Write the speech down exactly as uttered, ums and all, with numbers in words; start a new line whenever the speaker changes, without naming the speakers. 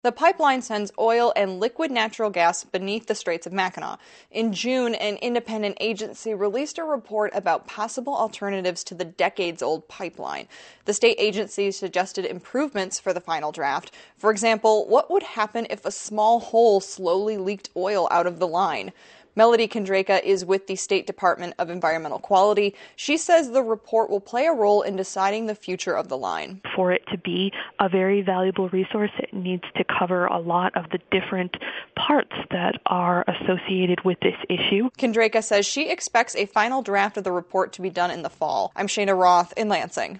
The pipeline sends oil and liquid natural gas beneath the Straits of Mackinac. In June, an independent agency released a report about possible alternatives to the decades-old pipeline. The state agency suggested improvements for the final draft. For example, what would happen if a small hole slowly leaked oil out of the line? Melody Kondraka is with the State Department of Environmental Quality. She says the report will play a role in deciding the future of the line.
For it to be a very valuable resource, it needs to cover a lot of the different parts that are associated with this issue.
Kondraka says she expects a final draft of the report to be done in the fall. I'm Shana Roth in Lansing.